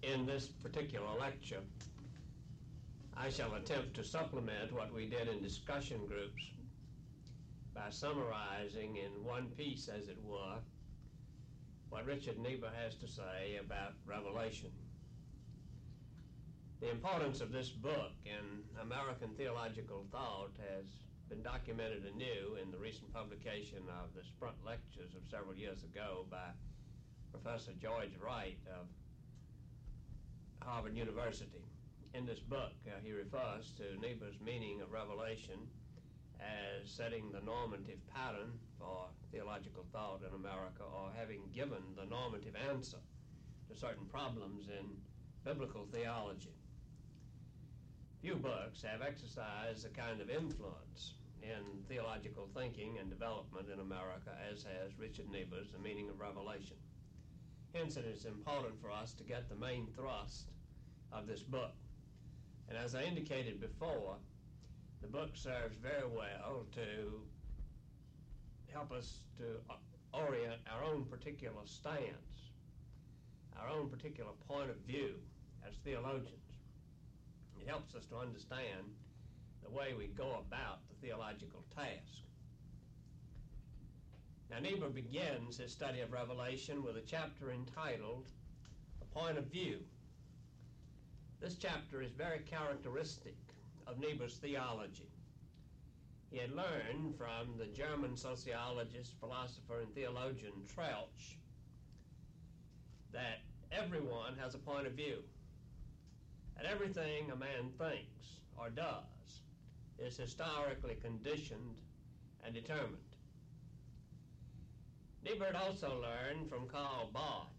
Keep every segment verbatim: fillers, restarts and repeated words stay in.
In this particular lecture, I shall attempt to supplement what we did in discussion groups by summarizing in one piece, as it were, what Richard Niebuhr has to say about Revelation. The importance of this book in American theological thought has been documented anew in the recent publication of the Sprint Lectures of several years ago by Professor George Wright of Harvard University. In this book, uh, he refers to Niebuhr's meaning of Revelation as setting the normative pattern for theological thought in America, or having given the normative answer to certain problems in biblical theology. Few books have exercised the kind of influence in theological thinking and development in America as has Richard Niebuhr's The Meaning of Revelation. Hence, it is important for us to get the main thrust of this book. And as I indicated before, the book serves very well to help us to orient our own particular stance, our own particular point of view as theologians. It helps us to understand the way we go about the theological task. Now, Niebuhr begins his study of Revelation with a chapter entitled A Point of View. This chapter is very characteristic of Niebuhr's theology. He had learned from the German sociologist, philosopher, and theologian Troeltsch that everyone has a point of view, and everything a man thinks or does is historically conditioned and determined. Niebuhr had also learned from Karl Barth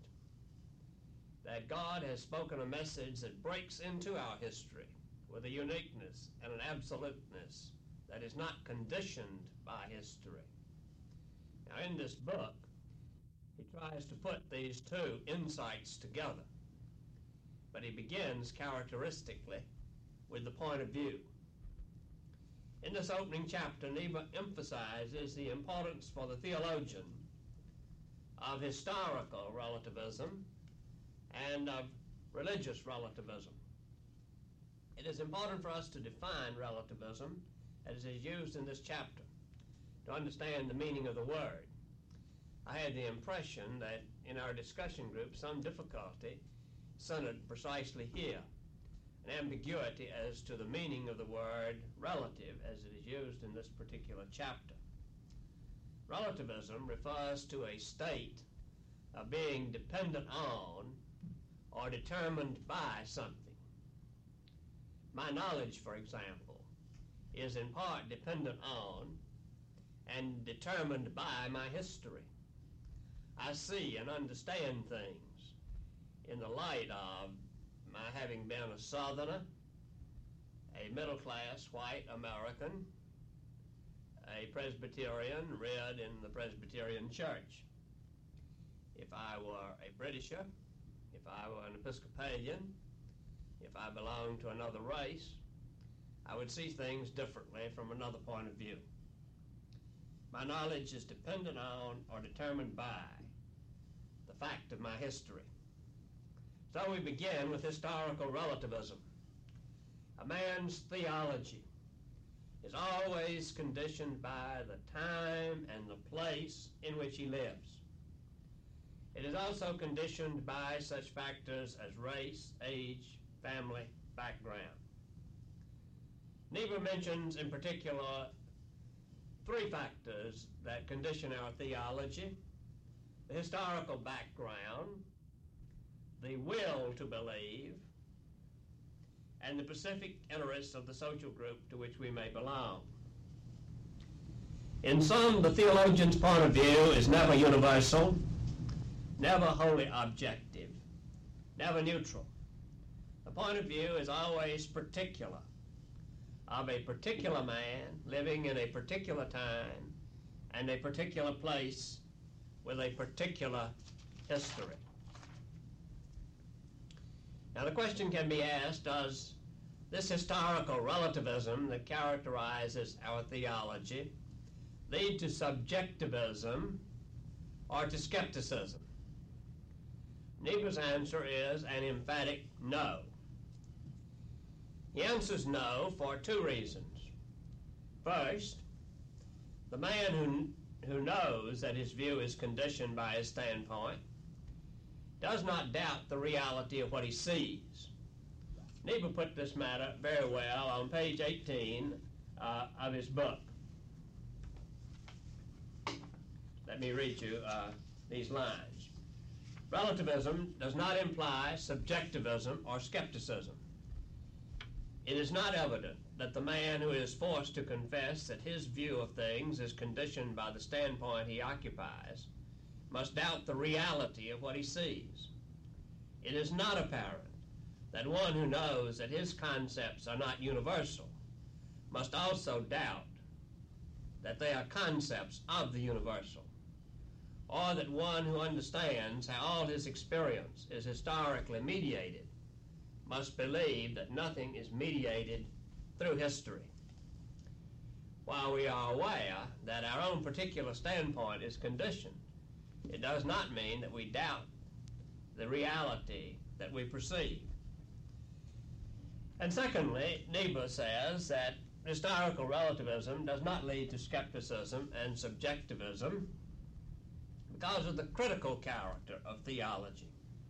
that God has spoken a message that breaks into our history with a uniqueness and an absoluteness that is not conditioned by history. Now, in this book, he tries to put these two insights together, but he begins characteristically with the point of view. In this opening chapter, Niebuhr emphasizes the importance for the theologian of historical relativism and of religious relativism. It is important for us to define relativism as is used in this chapter to understand the meaning of the word. I had the impression that in our discussion group some difficulty centered precisely here, an ambiguity as to the meaning of the word relative as it is used in this particular chapter. Relativism refers to a state of being dependent on or determined by something. My knowledge, for example, is in part dependent on and determined by my history. I see and understand things in the light of my having been a Southerner, a middle-class white American, a Presbyterian reared in the Presbyterian Church. If I were a Britisher, if I were an Episcopalian, if I belonged to another race, I would see things differently from another point of view. My knowledge is dependent on or determined by the fact of my history. So we begin with historical relativism. A man's theology is always conditioned by the time and the place in which he lives. It is also conditioned by such factors as race, age, family, background. Niebuhr mentions in particular three factors that condition our theology: the historical background, the will to believe, and the specific interests of the social group to which we may belong. In sum, the theologian's point of view is never universal, never wholly objective, never neutral. The point of view is always particular, of a particular man living in a particular time and a particular place with a particular history. Now, the question can be asked, does this historical relativism that characterizes our theology lead to subjectivism or to skepticism? Niebuhr's answer is an emphatic no. He answers no for two reasons. First, the man who, who knows that his view is conditioned by his standpoint does not doubt the reality of what he sees. Niebuhr put this matter very well on page eighteen uh, of his book. Let me read you uh, these lines. Relativism does not imply subjectivism or skepticism. It is not evident that the man who is forced to confess that his view of things is conditioned by the standpoint he occupies must doubt the reality of what he sees. It is not apparent that one who knows that his concepts are not universal must also doubt that they are concepts of the universal, or that one who understands how all his experience is historically mediated must believe that nothing is mediated through history. While we are aware that our own particular standpoint is conditioned, it does not mean that we doubt the reality that we perceive. And secondly, Niebuhr says that historical relativism does not lead to skepticism and subjectivism because of the critical character of theology.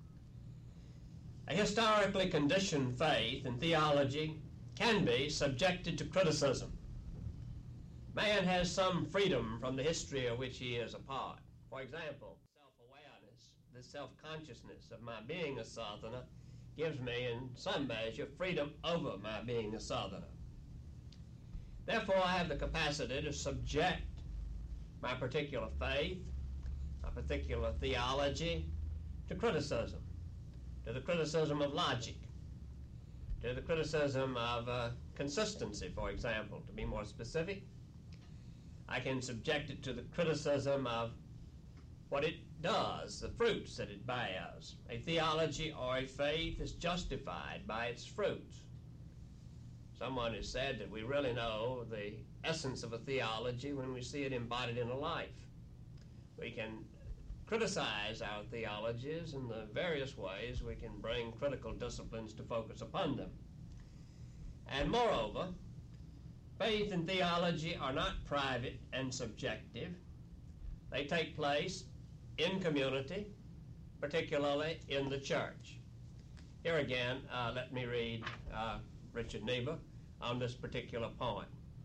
A historically conditioned faith and theology can be subjected to criticism. Man has some freedom from the history of which he is a part. For example, self-awareness, the self-consciousness of my being a Southerner gives me in some measure freedom over my being a Southerner. Therefore, I have the capacity to subject my particular faith, my particular theology, to criticism, to the criticism of logic, to the criticism of uh, consistency, for example, to be more specific. I can subject it to the criticism of what it does, the fruits that it bears. A theology or a faith is justified by its fruits. Someone has said that we really know the essence of a theology when we see it embodied in a life. We can criticize our theologies in the various ways we can bring critical disciplines to focus upon them. And moreover, faith and theology are not private and subjective. They take place in community, particularly in the church. Here again, uh, let me read uh, Richard Niebuhr on this particular point.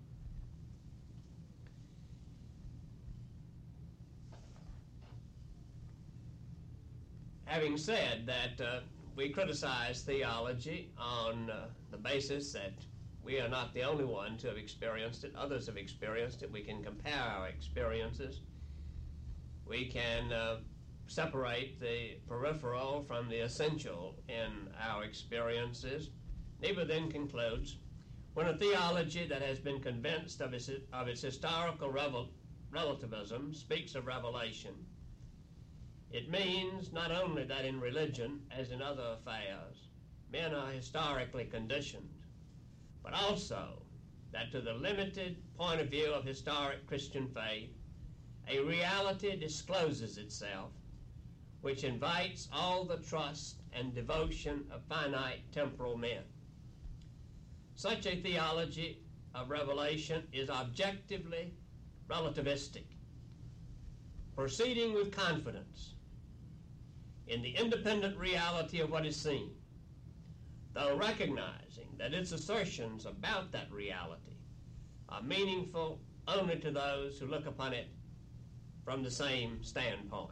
Having said that uh, we criticize theology on uh, the basis that we are not the only ones who have experienced it, others have experienced it, we can compare our experiences. We can uh, separate the peripheral from the essential in our experiences. Niebuhr then concludes, when a theology that has been convinced of its, of its historical revel, relativism speaks of revelation, it means not only that in religion, as in other affairs, men are historically conditioned, but also that to the limited point of view of historic Christian faith, a reality discloses itself which invites all the trust and devotion of finite temporal men. Such a theology of revelation is objectively relativistic, proceeding with confidence in the independent reality of what is seen, though recognizing that its assertions about that reality are meaningful only to those who look upon it from the same standpoint.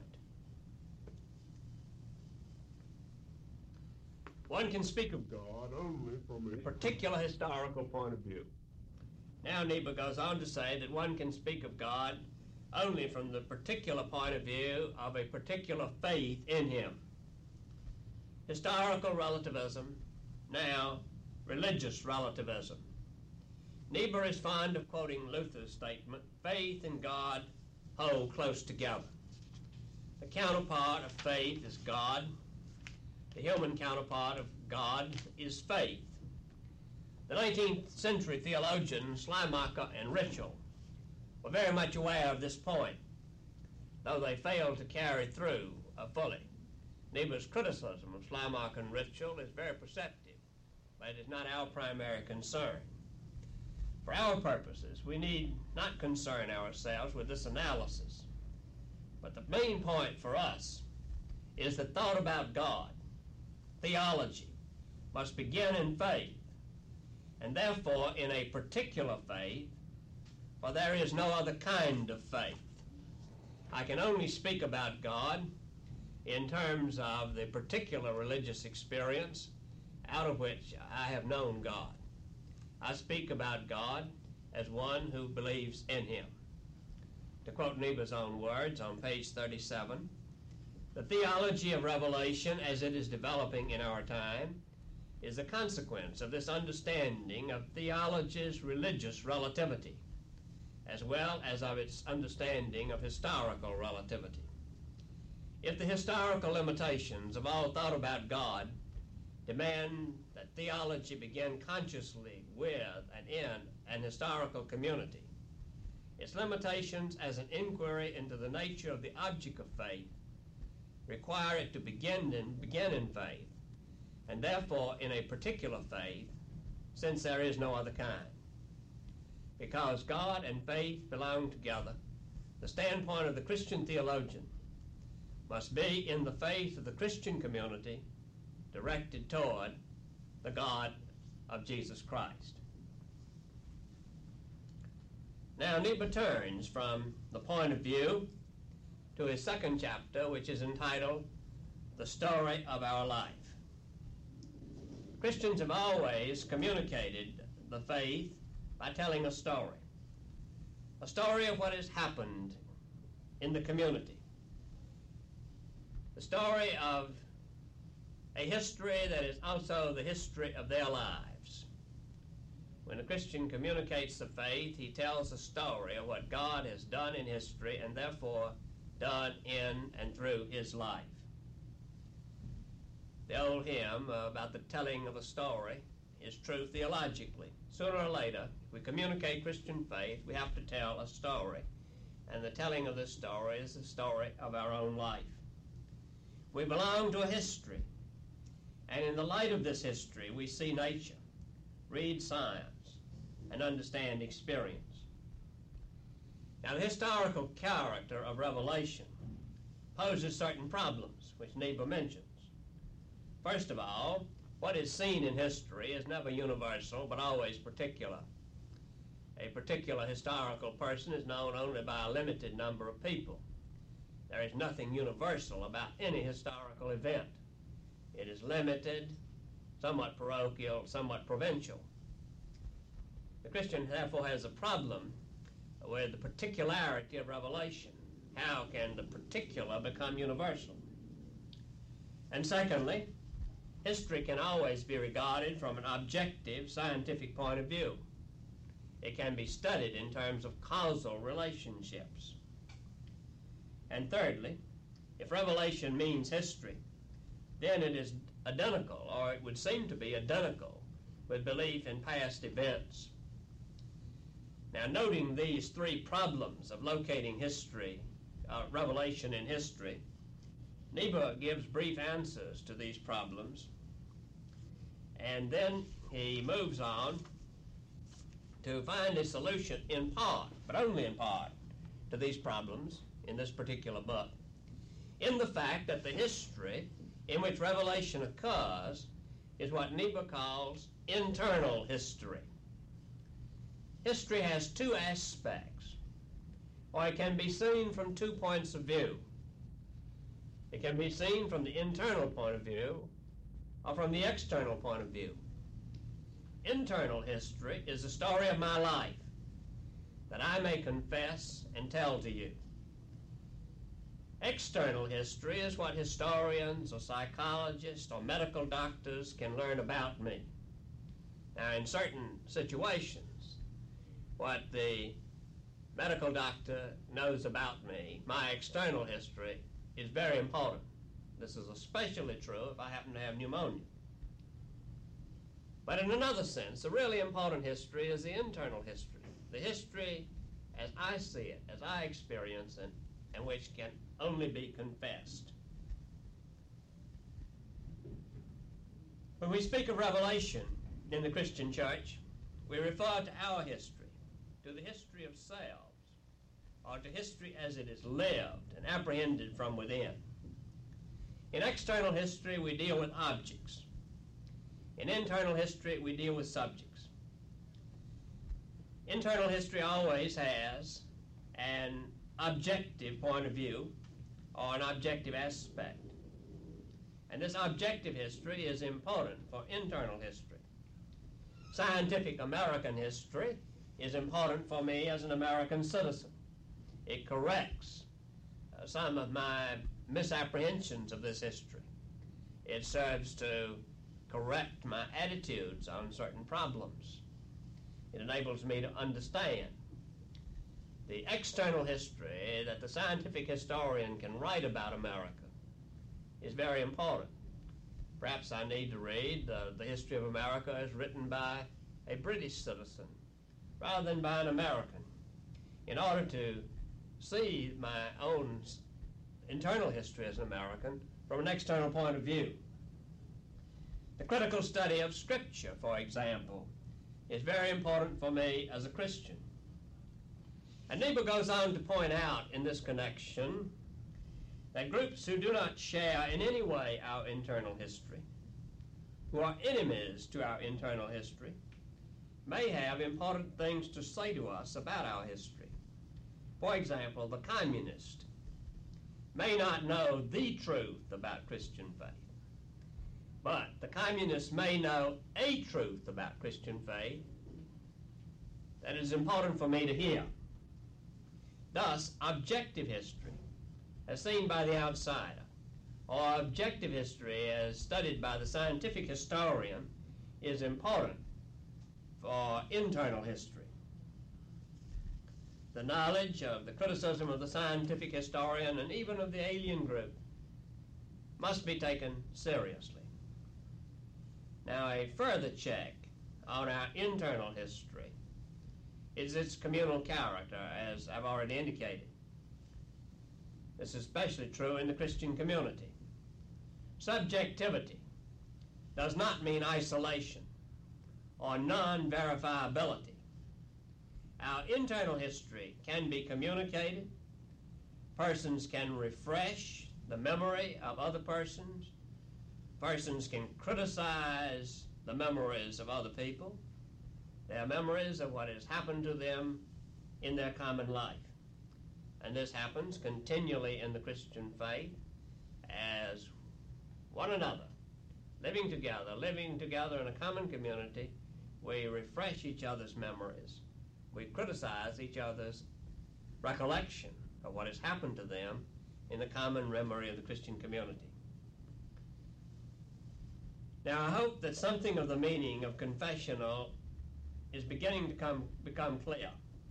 One can speak of God only from a particular historical point of view. Now Niebuhr goes on to say that one can speak of God only from the particular point of view of a particular faith in him. Historical relativism, now religious relativism. Niebuhr is fond of quoting Luther's statement, faith and God hold close together. The counterpart of faith is God. The human counterpart of God is faith. The nineteenth century theologians Schleiermacher and Ritschl were very much aware of this point, though they failed to carry through uh, fully. Niebuhr's criticism of Schleiermacher and Ritschl is very perceptive, but it is not our primary concern. For our purposes, we need not concern ourselves with this analysis, but the main point for us is that thought about God, theology, must begin in faith, and therefore in a particular faith, for there is no other kind of faith. I can only speak about God in terms of the particular religious experience out of which I have known God. I speak about God as one who believes in him. To quote Niebuhr's own words on page thirty-seven, the theology of revelation as it is developing in our time is a consequence of this understanding of theology's religious relativity, as well as of its understanding of historical relativity. If the historical limitations of all thought about God demand that theology begin consciously with and in an historical community, its limitations as an inquiry into the nature of the object of faith require it to begin in, begin in faith, and therefore in a particular faith, since there is no other kind. Because God and faith belong together, the standpoint of the Christian theologian must be in the faith of the Christian community directed toward the God of Jesus Christ. Now Niebuhr turns from the point of view to his second chapter, which is entitled The Story of Our Life. Christians have always communicated the faith by telling a story, a story of what has happened in the community, the story of a history that is also the history of their lives. When a Christian communicates the faith, he tells a story of what God has done in history and therefore done in and through his life. The old hymn uh, about the telling of a story is true theologically. Sooner or later, if we communicate Christian faith, we have to tell a story, and the telling of this story is the story of our own life. We belong to a history, and in the light of this history, we see nature, read science, and understand experience. Now, the historical character of Revelation poses certain problems, which Niebuhr mentions. First of all, what is seen in history is never universal, but always particular. A particular historical person is known only by a limited number of people. There is nothing universal about any historical event. It is limited, somewhat parochial, somewhat provincial. The Christian therefore has a problem with the particularity of revelation. How can the particular become universal? And secondly, history can always be regarded from an objective scientific point of view. It can be studied in terms of causal relationships. And thirdly, if revelation means history, then it is identical, or it would seem to be identical, with belief in past events. Now, noting these three problems of locating history, uh, revelation in history, Niebuhr gives brief answers to these problems, and then he moves on to find a solution in part, but only in part, to these problems in this particular book, in the fact that the history in which revelation occurs is what Niebuhr calls internal history. History has two aspects, or it can be seen from two points of view. It can be seen from the internal point of view or from the external point of view. Internal history is the story of my life that I may confess and tell to you. External history is what historians or psychologists or medical doctors can learn about me. Now, in certain situations, what the medical doctor knows about me, my external history, is very important. This is especially true if I happen to have pneumonia. But in another sense, the really important history is the internal history, the history as I see it, as I experience it, and which can only be confessed. When we speak of revelation in the Christian church, we refer to our history, to the history of selves, or to history as it is lived and apprehended from within. In external history, we deal with objects. In internal history, we deal with subjects. Internal history always has an objective point of view or an objective aspect. And this objective history is important for internal history. Scientific American history is important for me as an American citizen. It corrects uh, some of my misapprehensions of this history. It serves to correct my attitudes on certain problems. It enables me to understand the external history that the scientific historian can write about America is very important. Perhaps I need to read uh, the history of America as written by a British citizen rather than by an American in order to see my own internal history as an American from an external point of view. The critical study of Scripture, for example, is very important for me as a Christian. And Niebuhr goes on to point out in this connection that groups who do not share in any way our internal history, who are enemies to our internal history, may have important things to say to us about our history. For example, the communist may not know the truth about Christian faith, but the communist may know a truth about Christian faith that is important for me to hear. Thus, objective history, as seen by the outsider, or objective history as studied by the scientific historian, is important for internal history. The knowledge of the criticism of the scientific historian and even of the alien group must be taken seriously. Now, a further check on our internal history is its communal character, as I've already indicated. This is especially true in the Christian community. Subjectivity does not mean isolation or non-verifiability. Our internal history can be communicated. Persons can refresh the memory of other persons. Persons can criticize the memories of other people, their memories of what has happened to them in their common life. And this happens continually in the Christian faith as one another, living together, living together in a common community, we refresh each other's memories. We criticize each other's recollection of what has happened to them in the common memory of the Christian community. Now, I hope that something of the meaning of confessional is beginning to come, become clear.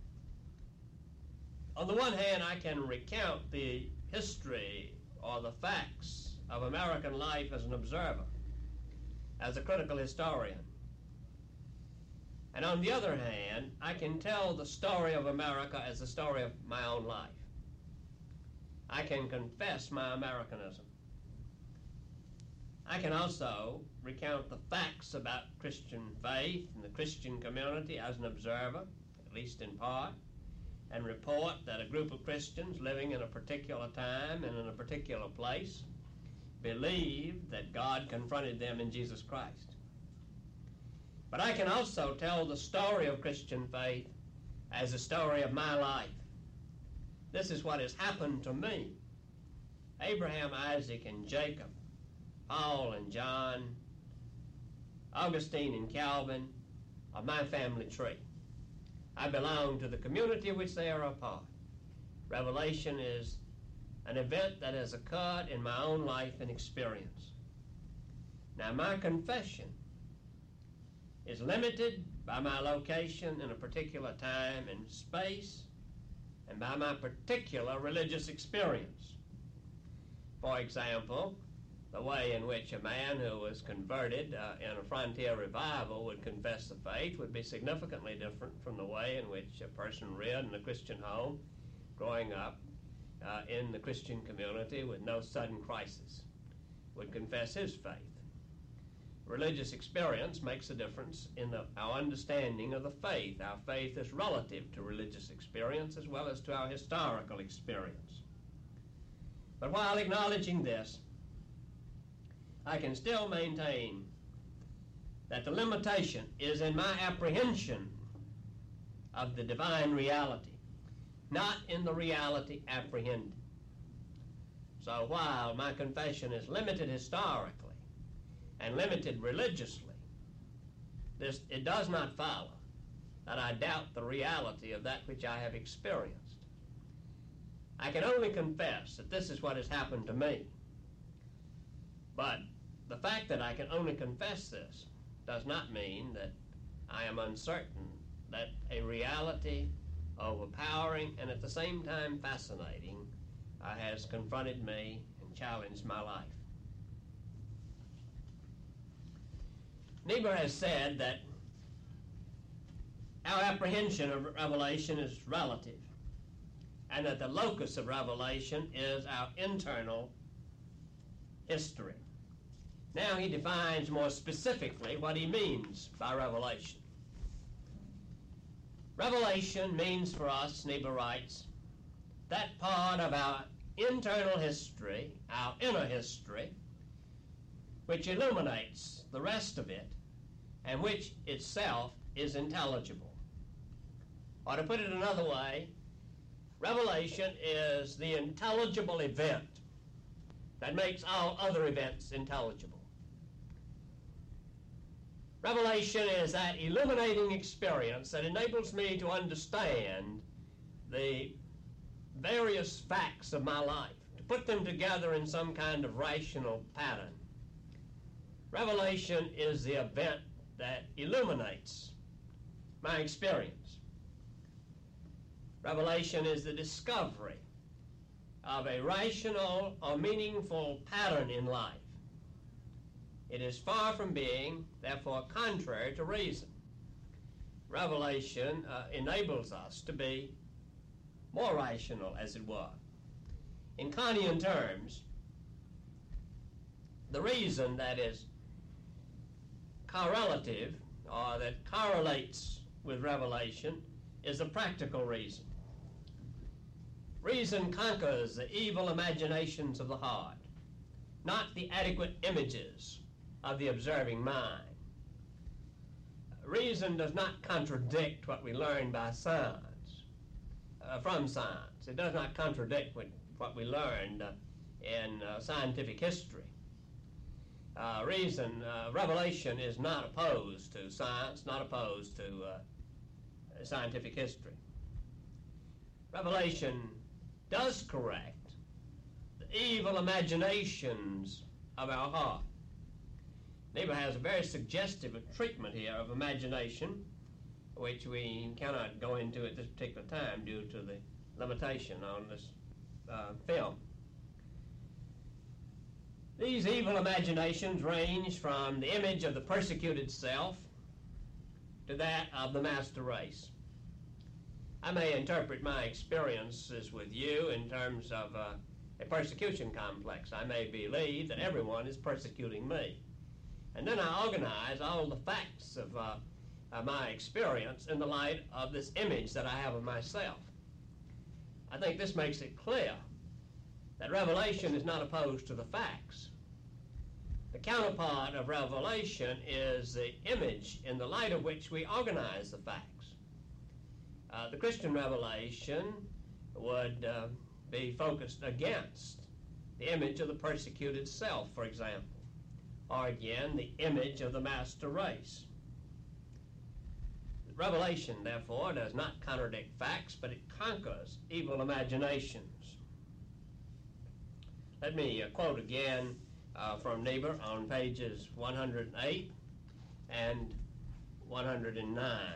On the one hand, I can recount the history or the facts of American life as an observer, as a critical historian. And on the other hand, I can tell the story of America as the story of my own life. I can confess my Americanism. I can also recount the facts about Christian faith and the Christian community as an observer, at least in part, and report that a group of Christians living in a particular time and in a particular place believed that God confronted them in Jesus Christ. But I can also tell the story of Christian faith as a story of my life. This is what has happened to me. Abraham, Isaac, and Jacob, Paul and John, Augustine and Calvin are my family tree. I belong to the community of which they are a part. Revelation is an event that has occurred in my own life and experience. Now, my confession is limited by my location in a particular time and space and by my particular religious experience. For example, the way in which a man who was converted uh, in a frontier revival would confess the faith would be significantly different from the way in which a person reared in a Christian home, growing up uh, in the Christian community with no sudden crisis, would confess his faith. religious experience makes a difference in the, our understanding of the faith. Our faith is relative to religious experience as well as to our historical experience. But while acknowledging this, I can still maintain that the limitation is in my apprehension of the divine reality, not in the reality apprehended. So while my confession is limited historically and limited religiously, this, it does not follow that I doubt the reality of that which I have experienced. I can only confess that this is what has happened to me. But the fact that I can only confess this does not mean that I am uncertain that a reality overpowering and at the same time fascinating uh, has confronted me and challenged my life. Niebuhr has said that our apprehension of revelation is relative, and that the locus of revelation is our internal history. Now he defines more specifically what he means by revelation. Revelation means for us, Niebuhr writes, that part of our internal history, our inner history, which illuminates the rest of it, and which itself is intelligible. Or to put it another way, revelation is the intelligible event that makes all other events intelligible. Revelation is that illuminating experience that enables me to understand the various facts of my life, to put them together in some kind of rational pattern. Revelation is the event that illuminates my experience. Revelation is the discovery of a rational or meaningful pattern in life. It is far from being, therefore, contrary to reason. Revelation uh, enables us to be more rational, as it were. In Kantian terms, the reason that is correlative, or that correlates with revelation, is a practical reason. Reason conquers the evil imaginations of the heart, not the adequate images of the observing mind. Reason does not contradict what we learn by science, uh, from science. It does not contradict what, what we learned uh, in uh, scientific history. Uh, reason, uh, revelation is not opposed to science, not opposed to uh, scientific history. Revelation does correct the evil imaginations of our heart. Niebuhr has a very suggestive treatment here of imagination, which we cannot go into at this particular time due to the limitation on this uh, film. These evil imaginations range from the image of the persecuted self to that of the master race. I may interpret my experiences with you in terms of uh, a persecution complex. I may believe that everyone is persecuting me. And then I organize all the facts of uh, uh, my experience in the light of this image that I have of myself. I think this makes it clear that revelation is not opposed to the facts. The counterpart of revelation is the image in the light of which we organize the facts. Uh, the Christian revelation would uh, be focused against the image of the persecuted self, for example, or again, the image of the master race. Revelation, therefore, does not contradict facts, but it conquers evil imaginations. Let me uh, quote again uh, from Niebuhr on pages one hundred eight and one hundred nine.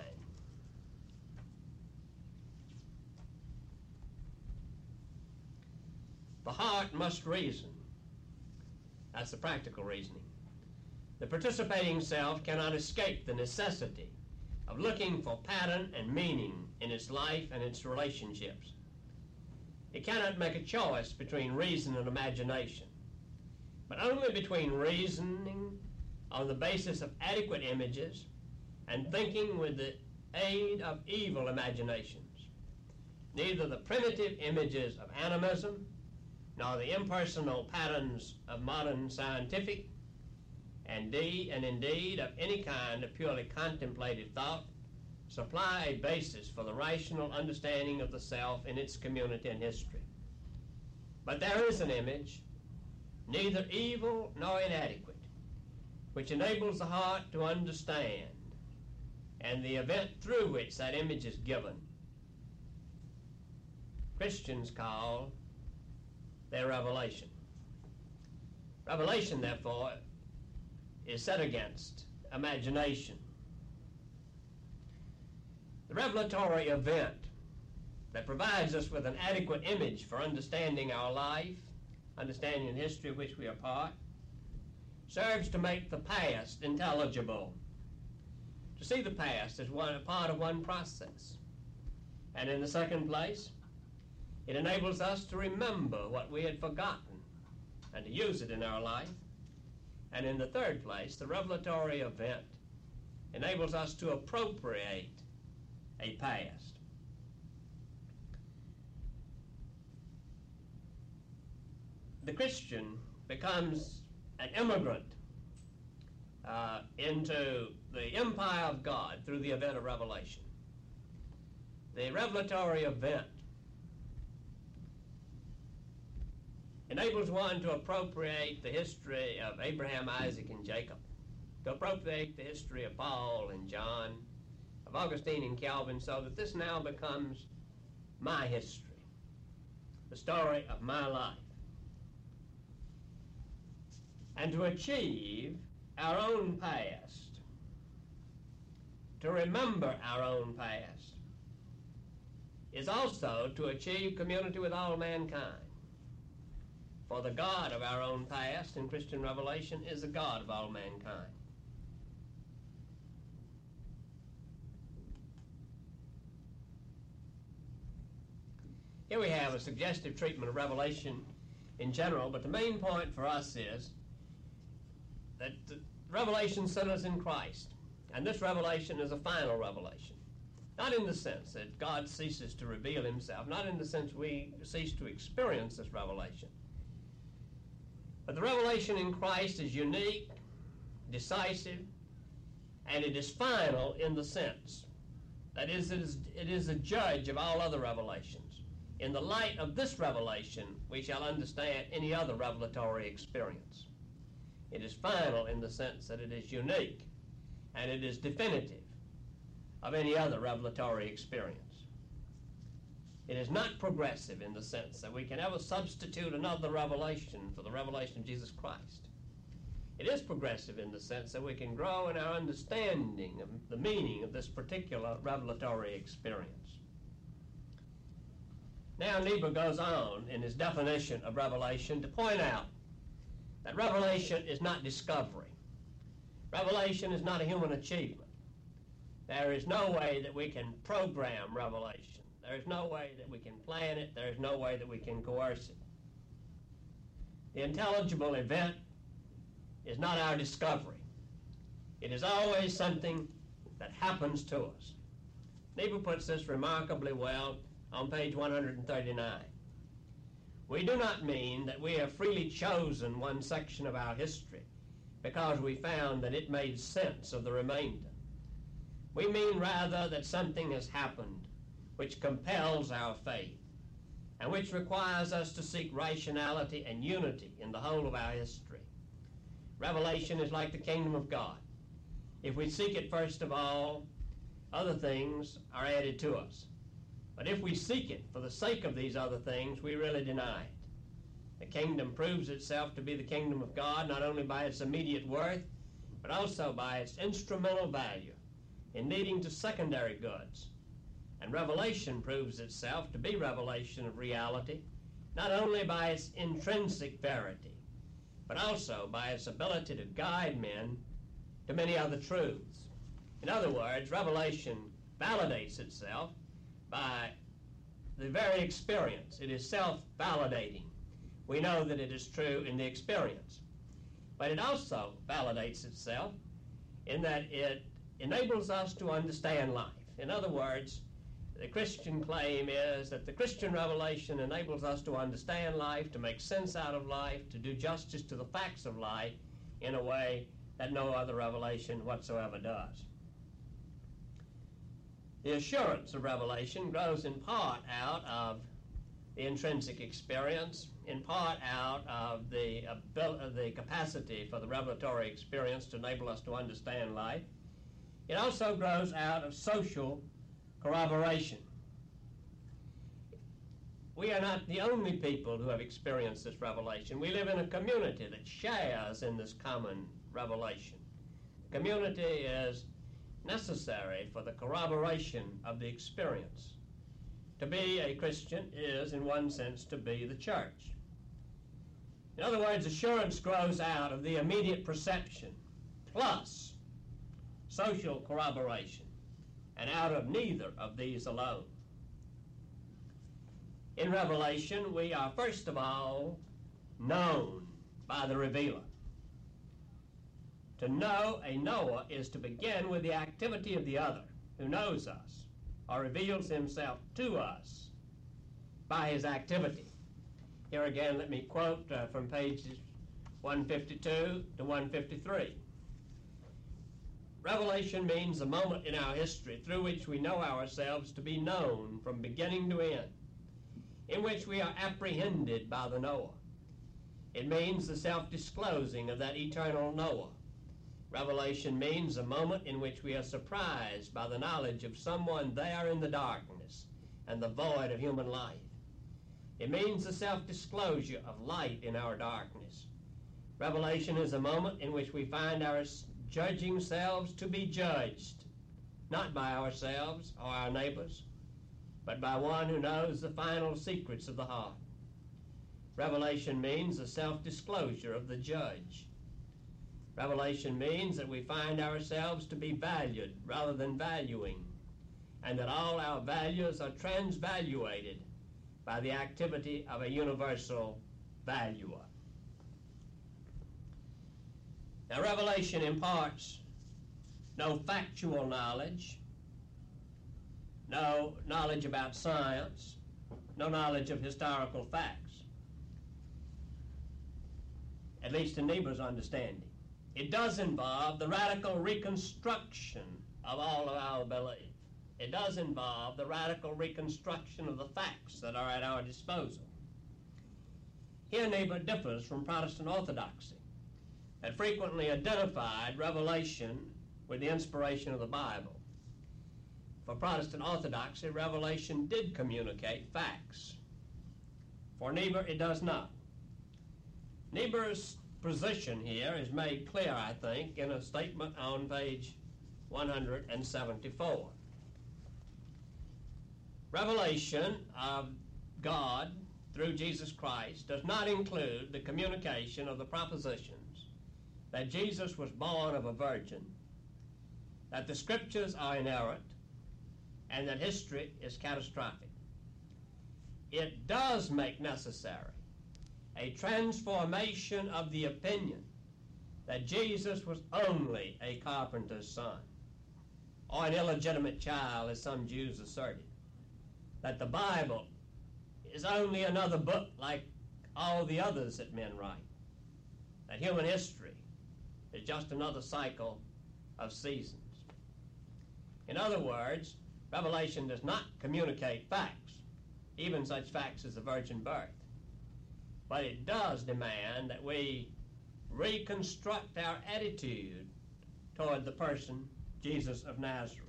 The heart must reason. That's the practical reasoning. The participating self cannot escape the necessity of looking for pattern and meaning in its life and its relationships. It cannot make a choice between reason and imagination, but only between reasoning on the basis of adequate images and thinking with the aid of evil imaginations. Neither the primitive images of animism nor the impersonal patterns of modern scientific and, de- and indeed of any kind of purely contemplative thought supply a basis for the rational understanding of the self in its community and history. But there is an image, neither evil nor inadequate, which enables the heart to understand, and the event through which that image is given, Christians call their revelation. Revelation, therefore, is set against imagination. The revelatory event that provides us with an adequate image for understanding our life, understanding the history of which we are part, serves to make the past intelligible. To see the past as one, a part of one process. And in the second place, it enables us to remember what we had forgotten and to use it in our life. And in the third place, the revelatory event enables us to appropriate a past. The Christian becomes an immigrant uh, into the empire of God through the event of revelation. The revelatory event enables one to appropriate the history of Abraham, Isaac, and Jacob, to appropriate the history of Paul and John, of Augustine and Calvin, so that this now becomes my history, the story of my life. And to achieve our own past, to remember our own past, is also to achieve community with all mankind. For the God of our own past in Christian revelation is the God of all mankind. Here we have a suggestive treatment of revelation in general, but the main point for us is that revelation centers in Christ, and this revelation is a final revelation. Not in the sense that God ceases to reveal himself, not in the sense we cease to experience this revelation. But the revelation in Christ is unique, decisive, and it is final in the sense that is, it is, it is a judge of all other revelations. In the light of this revelation, we shall understand any other revelatory experience. It is final in the sense that it is unique, and it is definitive of any other revelatory experience. It is not progressive in the sense that we can ever substitute another revelation for the revelation of Jesus Christ. It is progressive in the sense that we can grow in our understanding of the meaning of this particular revelatory experience. Now Niebuhr goes on in his definition of revelation to point out that revelation is not discovery. Revelation is not a human achievement. There is no way that we can program revelation. There is no way that we can plan it. There is no way that we can coerce it. The intelligible event is not our discovery. It is always something that happens to us. Niebuhr puts this remarkably well on page one hundred thirty-nine. We do not mean that we have freely chosen one section of our history because we found that it made sense of the remainder. We mean rather that something has happened which compels our faith and which requires us to seek rationality and unity in the whole of our history. Revelation is like the kingdom of God. If we seek it first of all, other things are added to us. But if we seek it for the sake of these other things, we really deny it. The kingdom proves itself to be the kingdom of God not only by its immediate worth, but also by its instrumental value in leading to secondary goods. And revelation proves itself to be revelation of reality, not only by its intrinsic verity, but also by its ability to guide men to many other truths. In other words, revelation validates itself by the very experience. It is self-validating. We know that it is true in the experience. But it also validates itself in that it enables us to understand life. In other words, the Christian claim is that the Christian revelation enables us to understand life, to make sense out of life, to do justice to the facts of life in a way that no other revelation whatsoever does. The assurance of revelation grows in part out of the intrinsic experience, in part out of the, abil- uh, the capacity for the revelatory experience to enable us to understand life. It also grows out of social corroboration. We are not the only people who have experienced this revelation. We live in a community that shares in this common revelation. Community is necessary for the corroboration of the experience. To be a Christian is, in one sense, to be the church. In other words, assurance grows out of the immediate perception plus social corroboration, and out of neither of these alone. In Revelation, we are first of all known by the revealer. To know a knower is to begin with the activity of the other who knows us or reveals himself to us by his activity. Here again, let me quote uh, from pages one fifty-two to one fifty-three. Revelation means a moment in our history through which we know ourselves to be known from beginning to end, in which we are apprehended by the knower. It means the self-disclosing of that eternal knower. Revelation means a moment in which we are surprised by the knowledge of someone there in the darkness and the void of human life. It means the self-disclosure of light in our darkness. Revelation is a moment in which we find our judging selves to be judged, not by ourselves or our neighbors, but by one who knows the final secrets of the heart. Revelation means the self-disclosure of the judge. Revelation means that we find ourselves to be valued rather than valuing, and that all our values are transvaluated by the activity of a universal valuer. Now, Revelation imparts no factual knowledge, no knowledge about science, no knowledge of historical facts, at least in Niebuhr's understanding. It does involve the radical reconstruction of all of our belief. It does involve the radical reconstruction of the facts that are at our disposal. Here Niebuhr differs from Protestant orthodoxy, that frequently identified revelation with the inspiration of the Bible. For Protestant orthodoxy, revelation did communicate facts. For Niebuhr, it does not. Niebuhr's position here is made clear, I think, in a statement on page one hundred seventy-four. Revelation of God through Jesus Christ does not include the communication of the propositions that Jesus was born of a virgin, that the scriptures are inerrant, and that history is catastrophic. It does make necessary a transformation of the opinion that Jesus was only a carpenter's son, or an illegitimate child, as some Jews asserted, that the Bible is only another book like all the others that men write, that human history is just another cycle of seasons. In other words, Revelation does not communicate facts, even such facts as the virgin birth. But it does demand that we reconstruct our attitude toward the person, Jesus of Nazareth.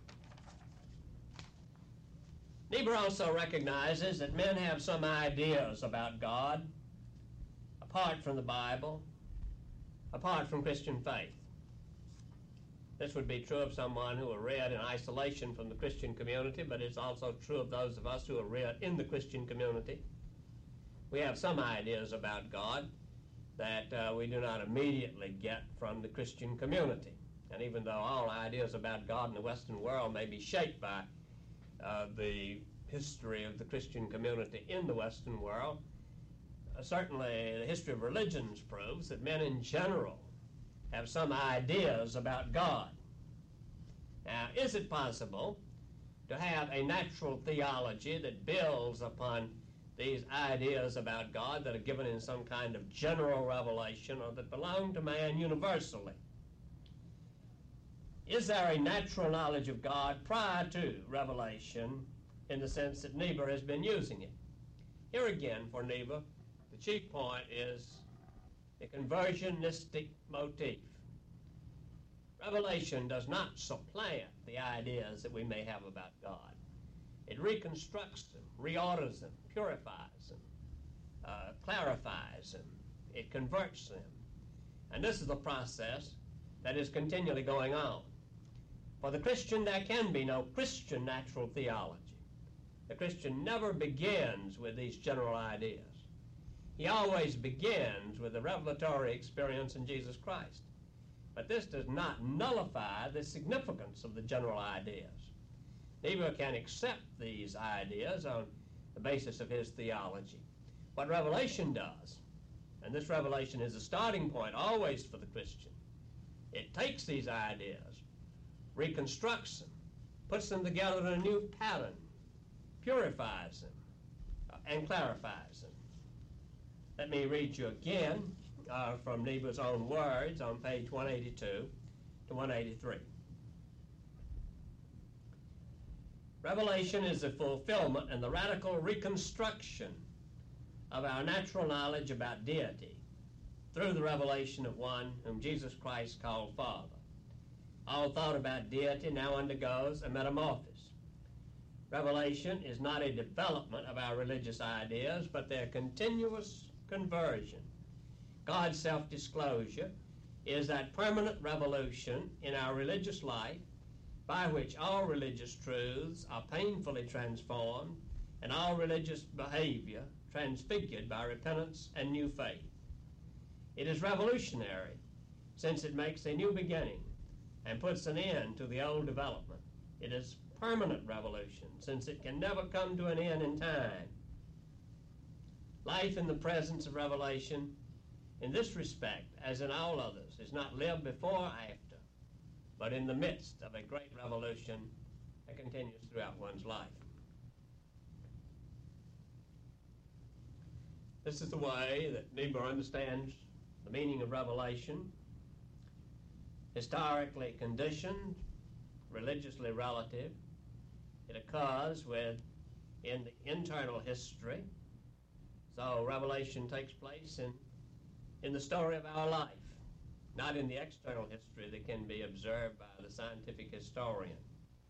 Niebuhr also recognizes that men have some ideas about God apart from the Bible, apart from Christian faith. This would be true of someone who are reared in isolation from the Christian community, but it's also true of those of us who are reared in the Christian community. We have some ideas about God that uh, we do not immediately get from the Christian community. And even though all ideas about God in the Western world may be shaped by uh, the history of the Christian community in the Western world, certainly the history of religions proves that men in general have some ideas about God. Now, is it possible to have a natural theology that builds upon these ideas about God that are given in some kind of general revelation or that belong to man universally? Is there a natural knowledge of God prior to revelation in the sense that Niebuhr has been using it? Here again, for Niebuhr, the chief point is the conversionistic motif. Revelation does not supplant the ideas that we may have about God. It reconstructs them, reorders them, purifies them, uh, clarifies them, it converts them. And this is the process that is continually going on. For the Christian, there can be no Christian natural theology. The Christian never begins with these general ideas. He always begins with a revelatory experience in Jesus Christ. But this does not nullify the significance of the general ideas. Niebuhr can accept these ideas on the basis of his theology. What Revelation does, and this revelation is a starting point always for the Christian, it takes these ideas, reconstructs them, puts them together in a new pattern, purifies them, uh, and clarifies them. Let me read you again uh, from Niebuhr's own words on page one eighty-two to one eighty-three. Revelation is the fulfillment and the radical reconstruction of our natural knowledge about deity through the revelation of one whom Jesus Christ called Father. All thought about deity now undergoes a metamorphosis. Revelation is not a development of our religious ideas, but their continuous conversion. God's self-disclosure is that permanent revolution in our religious life by which all religious truths are painfully transformed and all religious behavior transfigured by repentance and new faith. It is revolutionary since it makes a new beginning and puts an end to the old development. It is permanent revolution since it can never come to an end in time. Life in the presence of revelation, in this respect, as in all others, is not lived before or after, but in the midst of a great revolution that continues throughout one's life. This is the way that Niebuhr understands the meaning of revelation: historically conditioned, religiously relative. It occurs with in the internal history. So revelation takes place in, in the story of our life, not in the external history that can be observed by the scientific historian.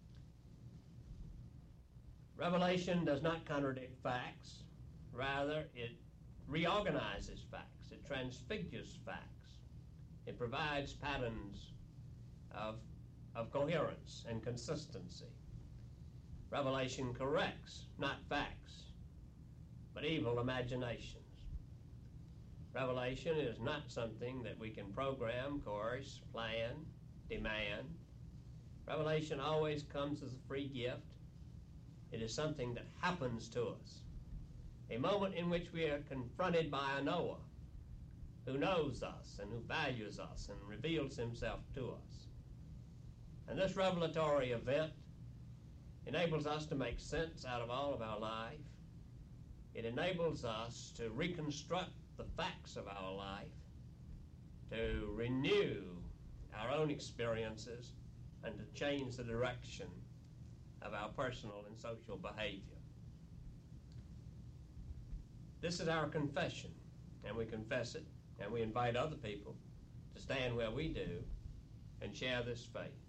Revelation does not contradict facts. Rather, it reorganizes facts. It transfigures facts. It provides patterns of, of coherence and consistency. Revelation corrects, not facts, but evil imaginations. Revelation is not something that we can program, coerce, plan, demand. Revelation always comes as a free gift. It is something that happens to us. A moment in which we are confronted by a knower who knows us and who values us and reveals himself to us. And this revelatory event enables us to make sense out of all of our life. It enables us to reconstruct the facts of our life, to renew our own experiences, and to change the direction of our personal and social behavior. This is our confession, and we confess it, and we invite other people to stand where we do and share this faith.